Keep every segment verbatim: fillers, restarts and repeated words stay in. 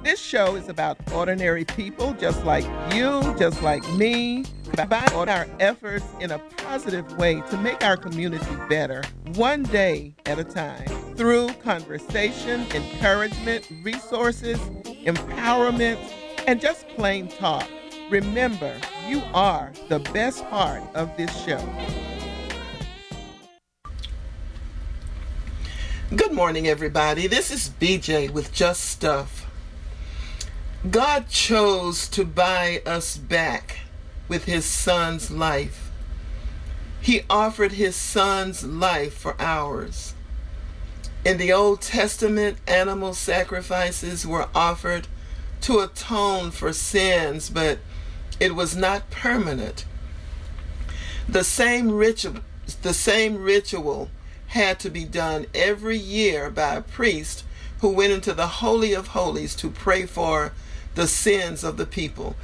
This show is about ordinary people just like you, just like me, combining our efforts in a positive way to make our community better, one day at a time, through conversation, encouragement, resources, empowerment, and just plain talk. Remember, you are the best part of this show. Good morning, everybody. This is B J with Just Stuff. God chose to buy us back with his son's life. He offered his son's life for ours. In the Old Testament, animal sacrifices were offered to atone for sins, but it was not permanent. The same ritual, the same ritual had to be done every year by a priest who went into the Holy of Holies to pray for the sins of the people.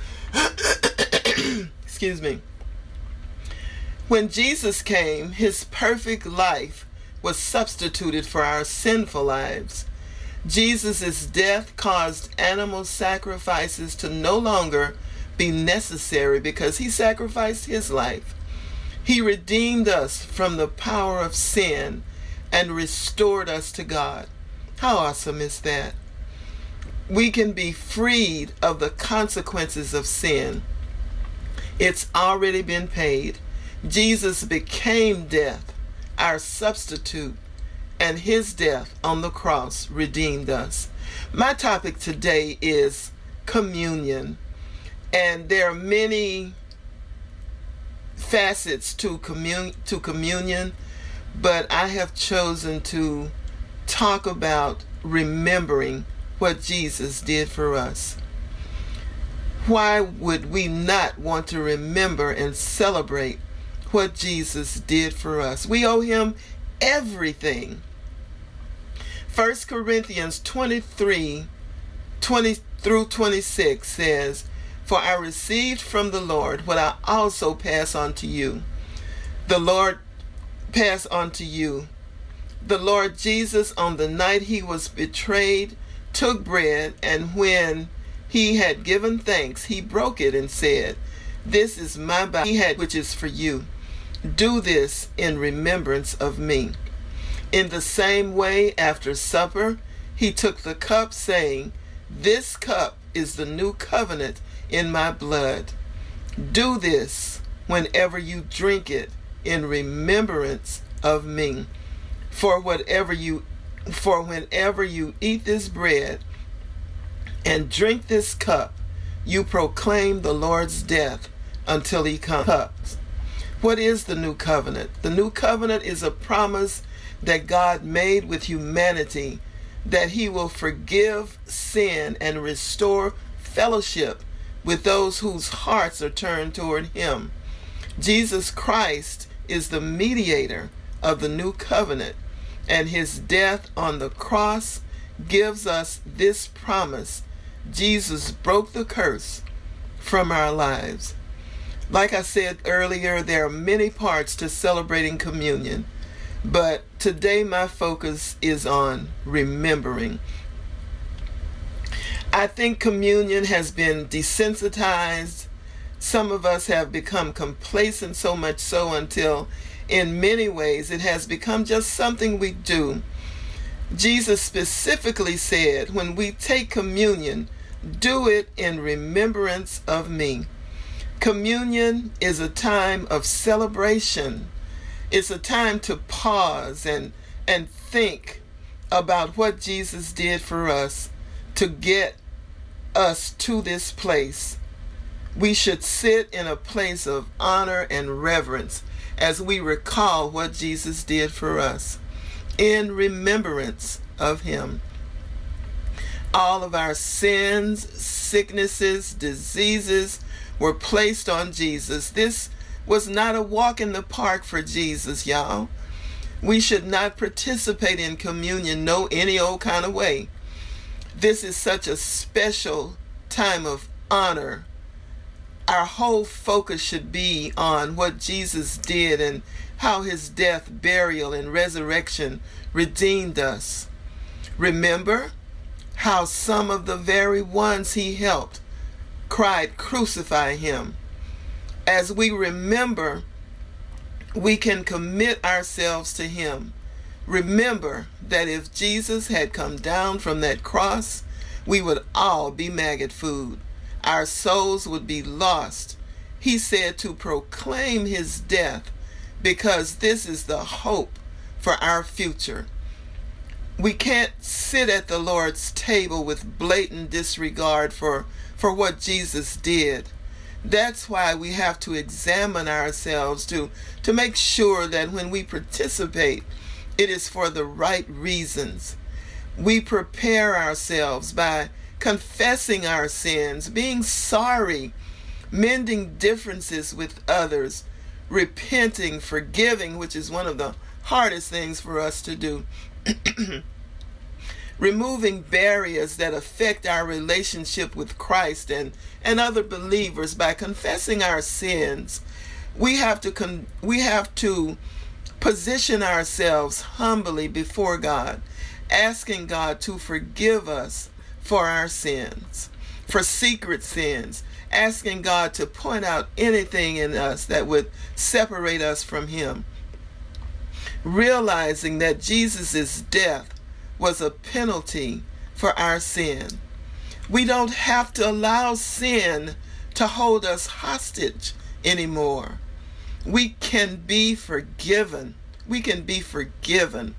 Excuse me. When Jesus came, his perfect life was substituted for our sinful lives. Jesus' death caused animal sacrifices to no longer be necessary because he sacrificed his life. He redeemed us from the power of sin and restored us to God. How awesome is that? We can be freed of the consequences of sin. It's already been paid. Jesus became death, our substitute, and his death on the cross redeemed us. My topic today is communion, and there are many facets to commun- to communion, but I have chosen to talk about remembering what Jesus did for us. Why would we not want to remember and celebrate what Jesus did for us? We owe him everything. First Corinthians twenty-three, twenty through twenty-six says, "For I received from the Lord what I also pass on to you. The Lord pass on to you. The Lord Jesus, on the night he was betrayed, took bread, and when he had given thanks, he broke it and said, 'This is my body, which is for you. Do this in remembrance of me.' In the same way, after supper, he took the cup, saying, 'This cup is the new covenant in my blood. Do this whenever you drink it in remembrance of me. For whatever you for whenever you eat this bread and drink this cup, you proclaim the Lord's death until he comes.'" What is the new covenant? The new covenant is a promise that God made with humanity, that he will forgive sin and restore fellowship with those whose hearts are turned toward him. Jesus Christ is the mediator of the new covenant, and his death on the cross gives us this promise. Jesus broke the curse from our lives. Like I said earlier, there are many parts to celebrating communion, but today my focus is on remembering. I think communion has been desensitized. Some of us have become complacent, so much so until in many ways it has become just something we do. Jesus specifically said, when we take communion, do it in remembrance of me. Communion is a time of celebration. It's a time to pause and, and think about what Jesus did for us to get us to this place. We should sit in a place of honor and reverence as we recall what Jesus did for us in remembrance of him. All of our sins, sicknesses, diseases were placed on Jesus. This was not a walk in the park for Jesus, y'all. We should not participate in communion no any old kind of way. This is such a special time of honor. Our whole focus should be on what Jesus did and how his death, burial, and resurrection redeemed us. Remember how some of the very ones he helped cried, "Crucify him." As we remember, we can commit ourselves to him. Remember that if Jesus had come down from that cross, we would all be maggot food. Our souls would be lost. He said to proclaim his death because this is the hope for our future. We can't sit at the Lord's table with blatant disregard for, for what Jesus did. That's why we have to examine ourselves to, to make sure that when we participate, it is for the right reasons. We prepare ourselves by confessing our sins, being sorry, mending differences with others, repenting, forgiving, which is one of the hardest things for us to do, removing barriers that affect our relationship with Christ and, and other believers by confessing our sins. We have to con- we have to position ourselves humbly before God, asking God to forgive us for our sins, for secret sins, asking God to point out anything in us that would separate us from him, realizing that Jesus' death was a penalty for our sin. We don't have to allow sin to hold us hostage anymore. We can be forgiven. We can be forgiven.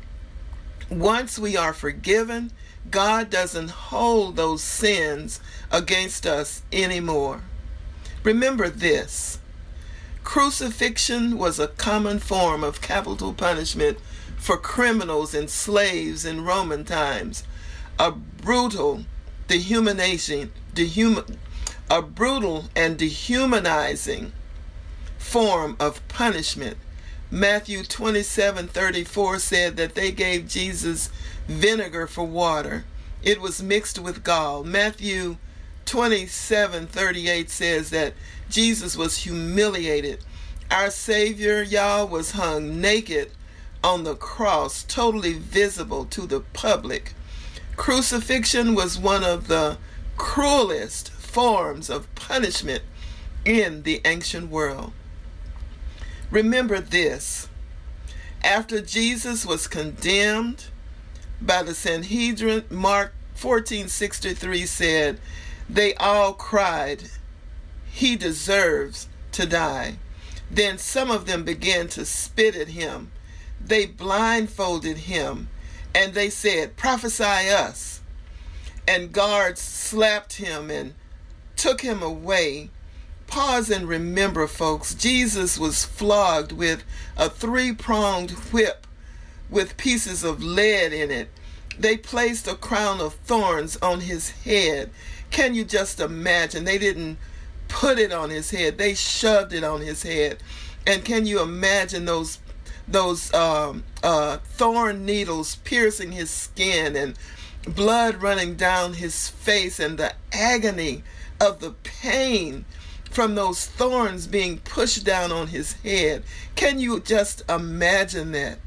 Once we are forgiven, God doesn't hold those sins against us anymore. Remember this: crucifixion was a common form of capital punishment for criminals and slaves in Roman times. A brutal dehumanizing, dehuman, a brutal and dehumanizing form of punishment. Matthew twenty-seven thirty-four said that they gave Jesus vinegar for water. It was mixed with gall. Matthew twenty-seven thirty-eight says that Jesus was humiliated. Our Savior, y'all, was hung naked on the cross, totally visible to the public. Crucifixion was one of the cruelest forms of punishment in the ancient world. Remember this: after Jesus was condemned by the Sanhedrin, Mark fourteen sixty-three said, they all cried, "He deserves to die." Then some of them began to spit at him. They blindfolded him, and they said, "Prophesy us." And guards slapped him and took him away. Pause and remember, folks, Jesus was flogged with a three-pronged whip with pieces of lead in it. They placed a crown of thorns on his head. Can you just imagine? They didn't put it on his head. They shoved it on his head. And can you imagine those those um, uh, thorn needles piercing his skin and blood running down his face and the agony of the pain from those thorns being pushed down on his head? Can you just imagine that?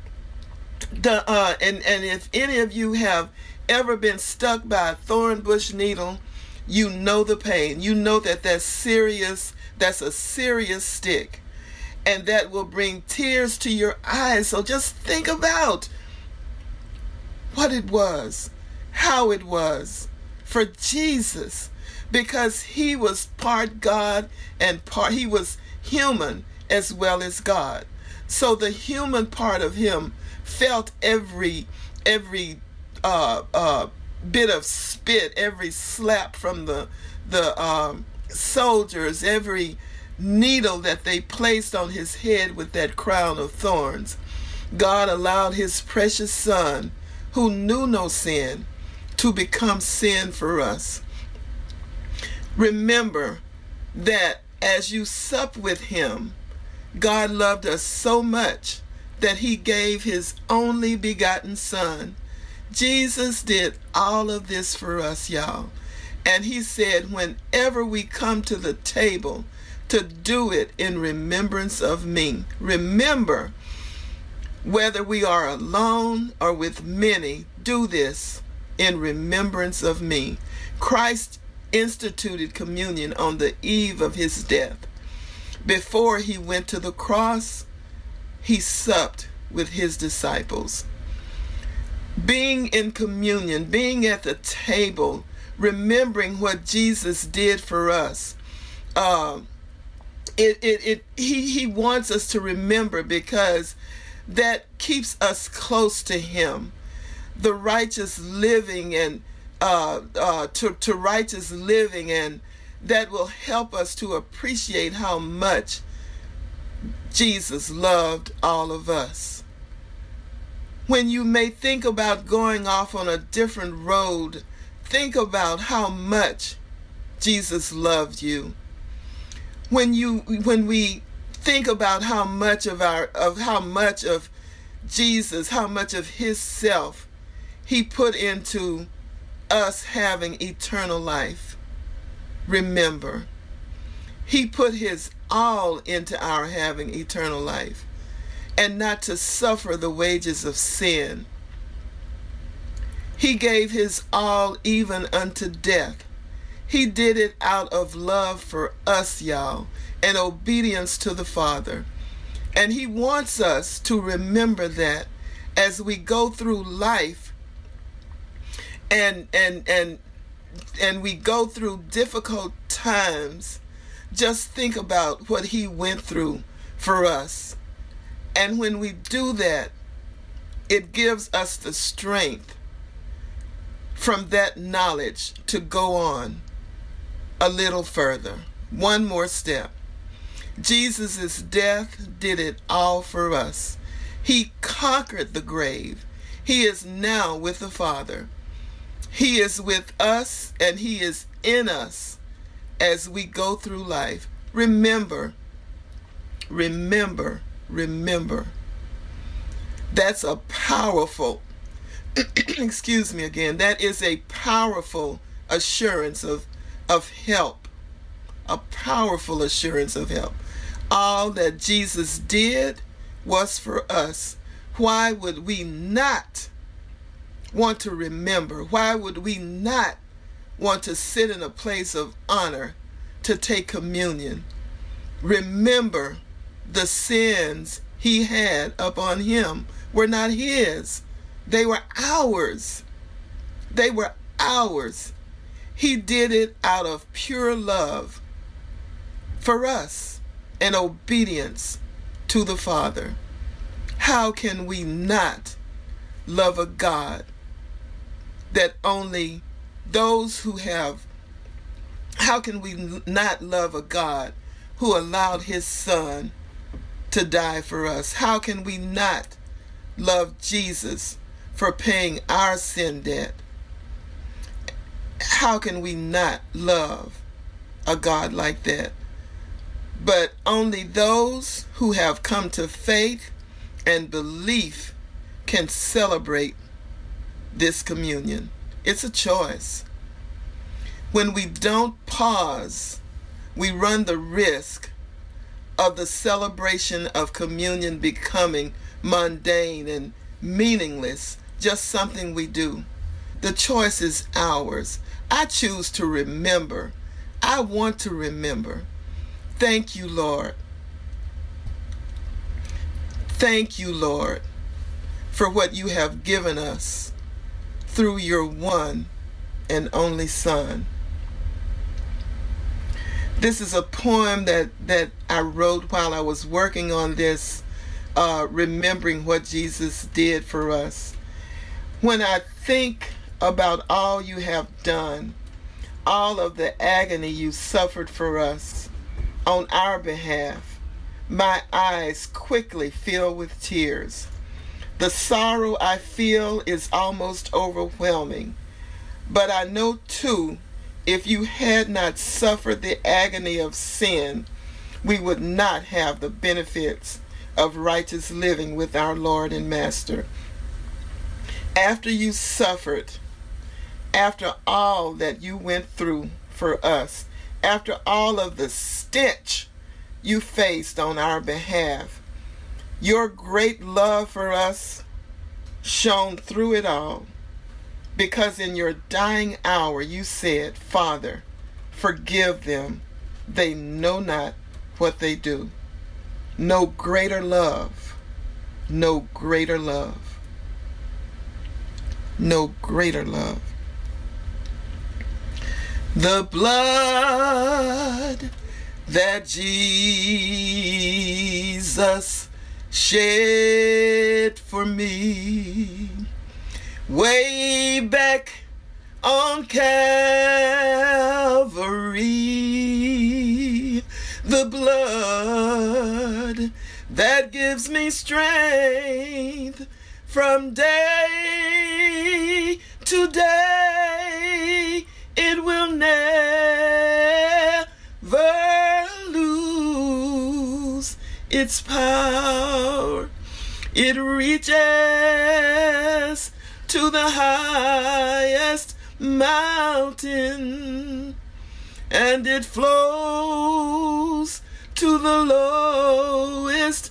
The, uh, and, and if any of you have ever been stuck by a thorn bush needle, you know the pain. You know that that's serious. That's a serious stick. And that will bring tears to your eyes. So just think about what it was, how it was for Jesus, because he was part God and part, he was human as well as God. So the human part of him felt every every uh, uh, bit of spit, every slap from the the um, soldiers, every needle that they placed on his head with that crown of thorns. God allowed his precious son, who knew no sin, to become sin for us. Remember that as you sup with him, God loved us so much that he gave his only begotten son. Jesus did all of this for us, y'all. And he said, whenever we come to the table, to do it in remembrance of me. Remember, whether we are alone or with many, do this in remembrance of me. Christ instituted communion on the eve of his death. Before he went to the cross, he supped with his disciples. Being in communion, being at the table, remembering what Jesus did for us, uh, it, it, it, he, he wants us to remember, because that keeps us close to him. The righteous living and uh, uh, to, to righteous living, and that will help us to appreciate how much Jesus loved all of us. When you may think about going off on a different road, think about how much Jesus loved you. When you when we think about how much of our of how much of Jesus, how much of his self he put into us having eternal life, remember, he put his all into our having eternal life, and not to suffer the wages of sin. He gave his all even unto death. He did it out of love for us, y'all, and obedience to the Father. And he wants us to remember that as we go through life and and and and we go through difficult times. Just think about what he went through for us. And when we do that, it gives us the strength from that knowledge to go on a little further. One more step. Jesus' death did it all for us. He conquered the grave. He is now with the Father. He is with us, and he is in us as we go through life. Remember, remember, remember. That's a powerful, excuse me again, that is a powerful assurance of, of help. A powerful assurance of help. All that Jesus did was for us. Why would we not want to remember? Why would we not want to sit in a place of honor to take communion? Remember, the sins he had upon him were not his. They were ours. They were ours. He did it out of pure love for us and obedience to the Father. How can we not love a God that only those who have, how can we not love a God who allowed his Son to die for us? How can we not love Jesus for paying our sin debt? How can we not love a God like that? But only those who have come to faith and belief can celebrate this communion. It's a choice. When we don't pause, we run the risk of the celebration of communion becoming mundane and meaningless, just something we do. The choice is ours. I choose to remember. I want to remember. Thank you, Lord. Thank you, Lord, for what you have given us through your one and only Son. This is a poem that, that I wrote while I was working on this, uh, remembering what Jesus did for us. When I think about all you have done, all of the agony you suffered for us on our behalf, my eyes quickly fill with tears. The sorrow I feel is almost overwhelming. But I know too, if you had not suffered the agony of sin, we would not have the benefits of righteous living with our Lord and Master. After you suffered, after all that you went through for us, after all of the stench you faced on our behalf, your great love for us shone through it all. because in your dying hour you said, Father, forgive them. They know not what they do. No greater love, no greater love, no greater love. The blood that Jesus shed for me way back on Calvary, the blood that gives me strength from day to day, it will never lose its power. It reaches to the highest mountain, and it flows to the lowest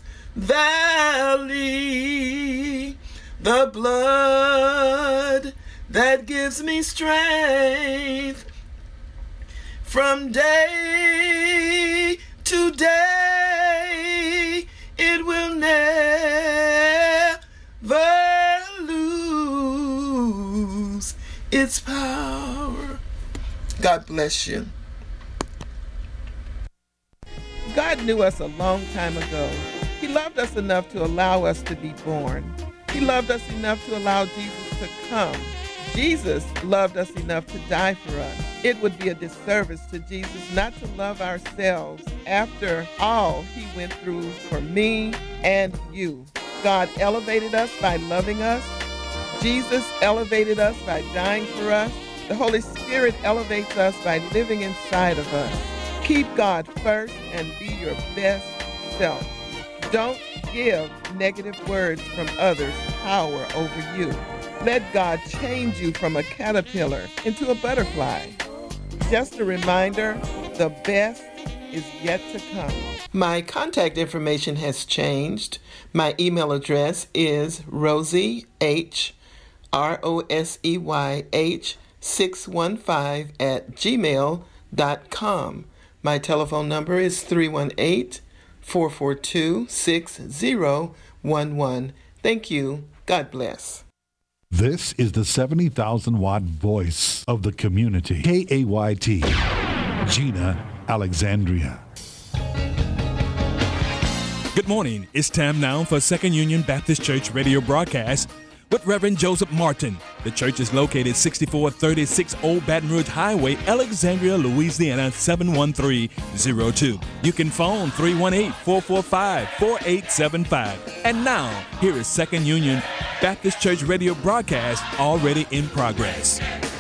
valley. The blood that gives me strength from day to day, it will never lose its power. God bless you. God knew us a long time ago. He loved us enough to allow us to be born. He loved us enough to allow Jesus to come. Jesus loved us enough to die for us. It would be a disservice to Jesus not to love ourselves after all he went through for me and you. God elevated us by loving us. Jesus elevated us by dying for us. The Holy Spirit elevates us by living inside of us. Keep God first and be your best self. Don't give negative words from others power over you. Let God change you from a caterpillar into a butterfly. Just a reminder, the best is yet to come. My contact information has changed. My email address is Rosie H, R O S E Y H, six one five at gmail dot com. My telephone number is three one eight, four four two, six zero one one. Thank you. God bless. This is the seventy thousand watt voice of the community. K A Y T, Gina Alexandria. Good morning. It's time now for Second Union Baptist Church radio broadcast with Reverend Joseph Martin. The church is located sixty-four thirty-six Old Baton Rouge Highway, Alexandria, Louisiana, seven one three zero two. You can phone three one eight, four four five, four eight seven five. And now, here is Second Union Baptist Church radio broadcast already in progress.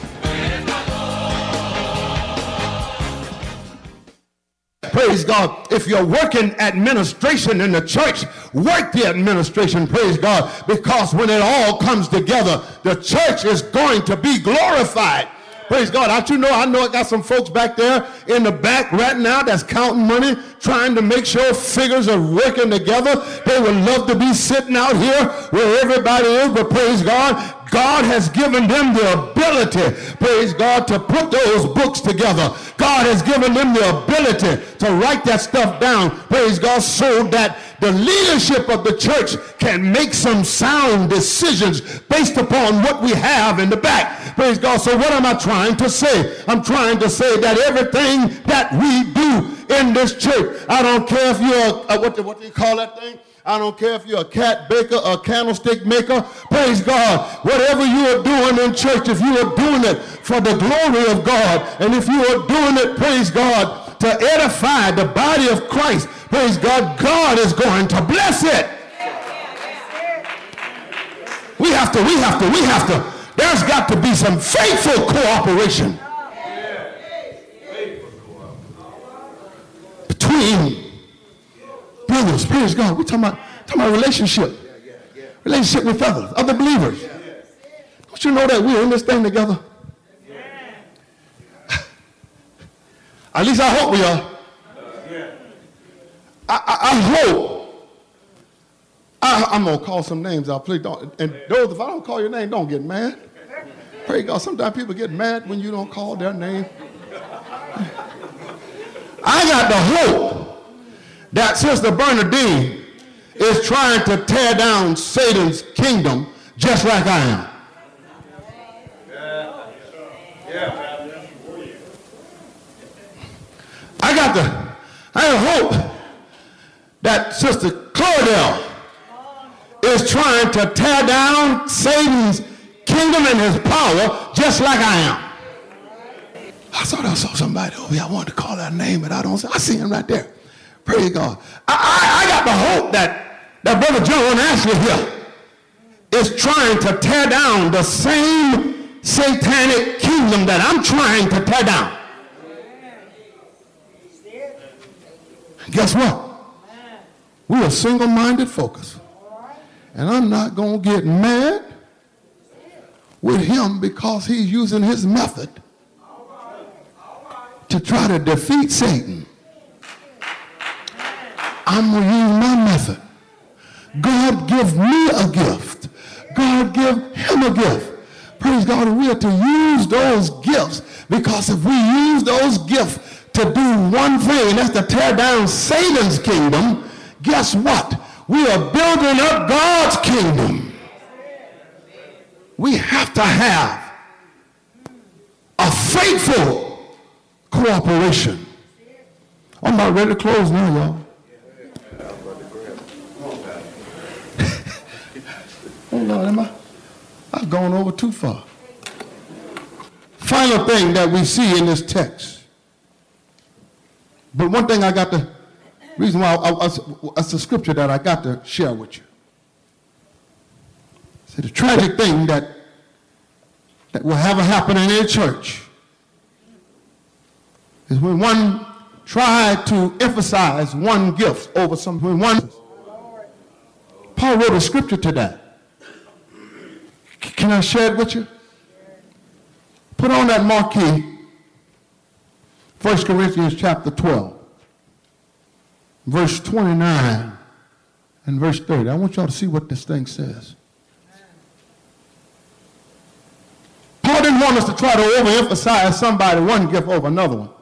Praise God. If you're working administration in the church, work the administration, praise God, because when it all comes together, the church is going to be glorified. Praise God. Don't you know, I know I got some folks back there in the back right now that's counting money, trying to make sure figures are working together. They would love to be sitting out here where everybody is, but praise God, God has given them the ability, praise God, to put those books together. God has given them the ability to write that stuff down, praise God, so that the leadership of the church can make some sound decisions based upon what we have in the back. Praise God. So what am I trying to say? I'm trying to say that everything that we do in this church, I don't care if you're a, what, do, what do you call that thing? I don't care if you're a cat baker or a candlestick maker. Praise God. Whatever you are doing in church, if you are doing it for the glory of God, and if you are doing it, praise God, to edify the body of Christ, praise God, God is going to bless it. We have to, we have to, we have to, there's got to be some faithful cooperation between brothers. Praise God. We're talking about, talking about relationship. Relationship with others, other believers. Don't you know that we're in this thing together? At least I hope we are. I, I, I hope. I, I'm going to call some names out. Please don't. And those, if I don't call your name, don't get mad. Praise God. Sometimes people get mad when you don't call their name. I got the hope that Sister Bernadine is trying to tear down Satan's kingdom just like I am. I got the, I hope that Sister Claudel is trying to tear down Satan's kingdom and his power just like I am. I thought I saw somebody over here. I wanted to call that name, but I don't see. I see him right there. Praise God. I, I, I got the hope that, that Brother John Ashley here is trying to tear down the same satanic kingdom that I'm trying to tear down. Guess what? We're a single-minded focus. And I'm not going to get mad with him because he's using his method to try to defeat Satan. I'm going to use my method. God give me a gift. God give him a gift. Praise God, we are to use those gifts, because if we use those gifts to do one thing, that's to tear down Satan's kingdom, guess what? We are building up God's kingdom. We have to have a faithful cooperation. I'm about ready to close now, y'all. Oh, Lord, am I? I've gone over too far. Final thing that we see in this text. But one thing I got to, reason why I, I, it's a scripture that I got to share with you. See, the tragic thing that, that will ever happen in any church is when one tried to emphasize one gift over something. When one, Paul wrote a scripture to that. Can I share it with you? Put on that marquee, First Corinthians chapter twelve, verse twenty-nine and verse thirty. I want y'all to see what this thing says. Paul didn't want us to try to overemphasize somebody one gift over another one.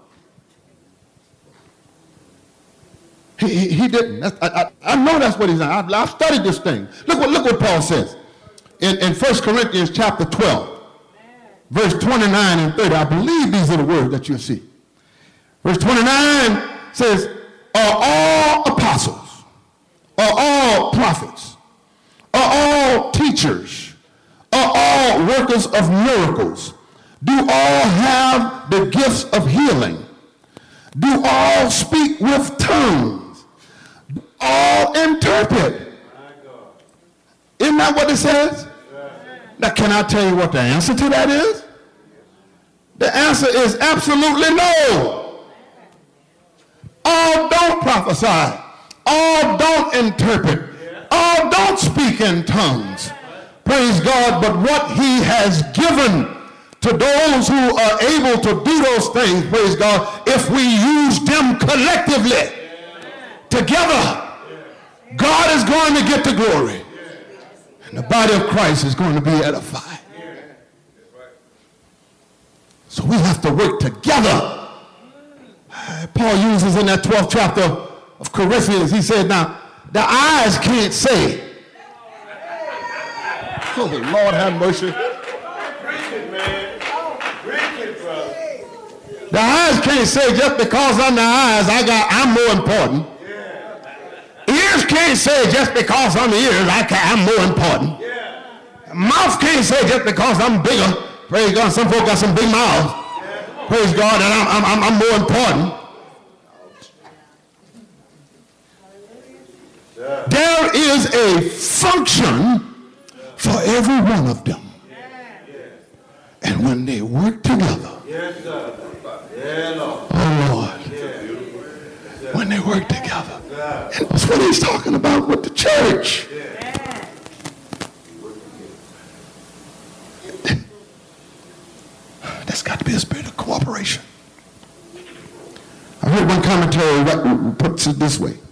He, he, he didn't. I, I, I know that's what he's saying. I've studied this thing. Look what, look what Paul says in, in First Corinthians chapter twelve, verse twenty-nine and thirty. I believe these are the words that you'll see. Verse twenty-nine says, are all apostles, are all prophets, are all teachers, are all workers of miracles, do all have the gifts of healing, do all speak with tongues, do all interpret. Isn't that what it says? Now, can I tell you what the answer to that is? The answer is absolutely no. All don't prophesy. All don't interpret. All don't speak in tongues. Praise God. But what he has given to those who are able to do those things, praise God, if we use them collectively, together, God is going to get the glory. And the body of Christ is going to be edified. So we have to work together. Paul uses in that twelfth chapter of Corinthians, he said, now, the eyes can't say. Oh, Lord have mercy. The eyes can't say just because I'm the eyes, I got, I'm more important. Ears can't say just because I'm the ears, I can, I'm more important. Mouth can't say just because I'm bigger. Praise God, some folk got some big mouths. Praise God, and I'm, I'm, I'm more important. There is a function for every one of them. And when they work together, oh Lord, when they work together, and that's what he's talking about with the church. There's got to be a spirit of cooperation. I heard one commentary that puts it this way.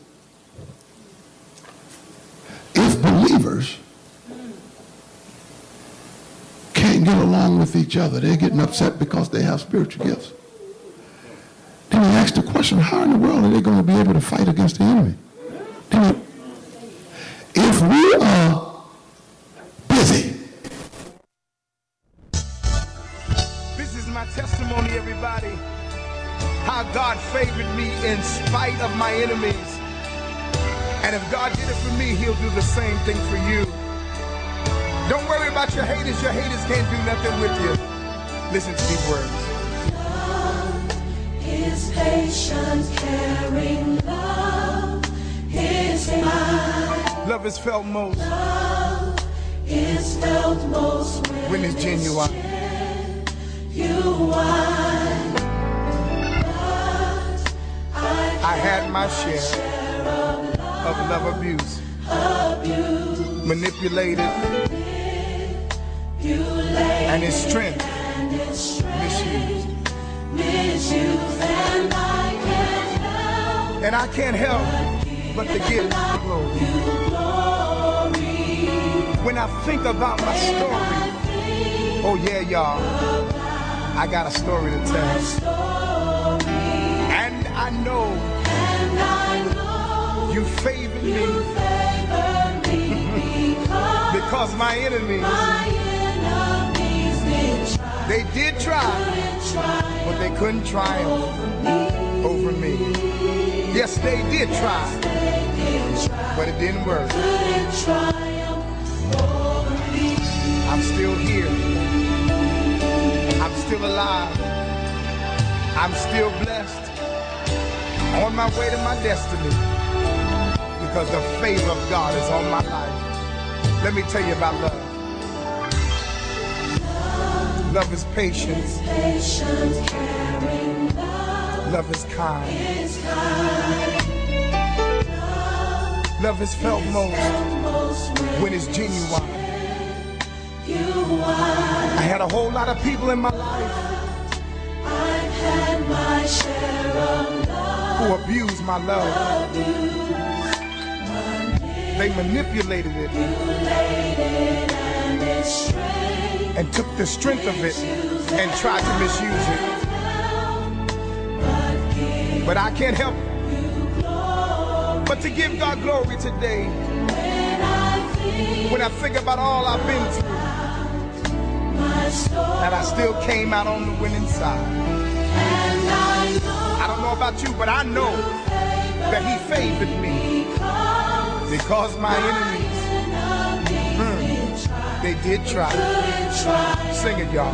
If believers can't can't get along with each other. They're getting upset because they have spiritual gifts. Then he asked the question, how in the world are they going to be able to fight against the enemy? Then he, if we are busy. This is my testimony, everybody. How God favored me in spite of my enemies. And if God did it for me, he'll do the same thing for you. Don't worry about your haters. Your haters can't do nothing with you. Listen to these words. Love is patient, caring. Love is kind. Love is felt most. Love is felt most when, when it's genuine. Genuine. But I, I had my share, share of, love, of love abuse, abuse, manipulated, and his strength, and his strength misused. misused. And I can't help, and I can't help but to give the glory. glory. When I think about my story, oh yeah, y'all, I got a story to tell. And I know, And I know you favored you me favor me because, because my enemies, my enemies did try, they did try, couldn't try but they couldn't triumph over me. Yes, they did try, they did try, but it didn't work. couldn't triumph over me. I'm still here. I'm still alive. I'm still blessed. On my way to my destiny. Because the favor of God is on my life. Let me tell you about love. Love is patience. Patient, caring, love Love is kind. is kind. Love is felt most Most when it's genuine. genuine. I had a whole lot of people in my life I've had my share of love. who abused my love. They manipulated it And its strength and took the strength of it and tried to misuse it. But I can't help but to give God glory today. When I think about all I've been through, and I still came out on the winning side. I don't know about you, but I know that he favored me because my enemies, hmm, they did try. Sing it, y'all.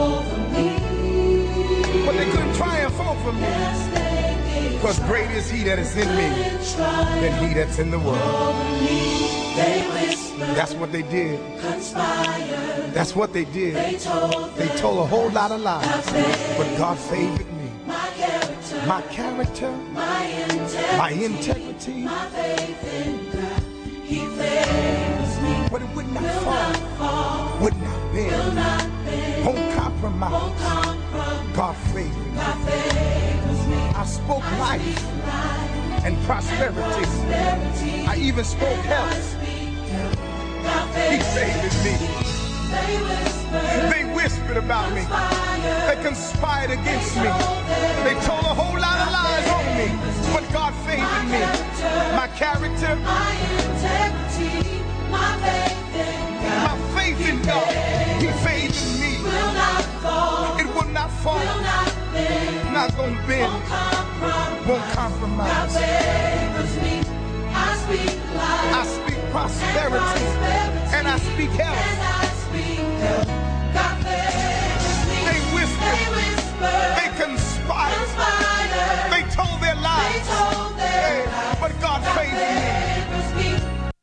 But they couldn't triumph over me because great is he that is in me than he that's in the world. That's what they did. That's what they did. They told a whole lot of lies, but God favored me. My character, my integrity, but it would not fall, would not bend, won't compromise. God favored me. I spoke life and prosperity. I even spoke health. He favored me. They whispered about me. They conspired against me. They told a whole lot of lies on me. But God favored me. My character, my integrity, my faith in God. my faith in God, he favored me. Will not fall, It will not fall, will not bend, not gonna bend, won't compromise. won't God compromise. favors me. I speak life. I speak prosperity and I speak And health. I speak health. God favors me. They They whispered, whisper, they conspired, conspire. they told their They lies. told their Hey, lies. but God God favored me. favors me.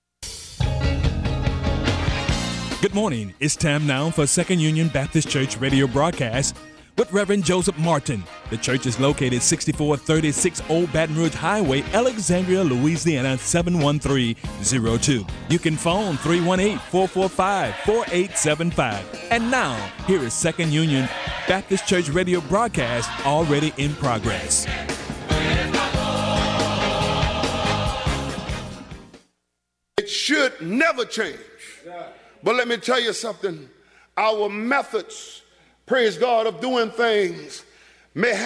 Good morning. It's time now for Second Union Baptist Church radio broadcast with Reverend Joseph Martin. The church is located sixty-four thirty-six Old Baton Rouge Highway, Alexandria, Louisiana seven one three zero two. You can phone three one eight, four four five, four eight seven five. And now, here is Second Union Baptist Church radio broadcast already in progress. It should never change. But let me tell you something. our methods, praise God, of doing things may have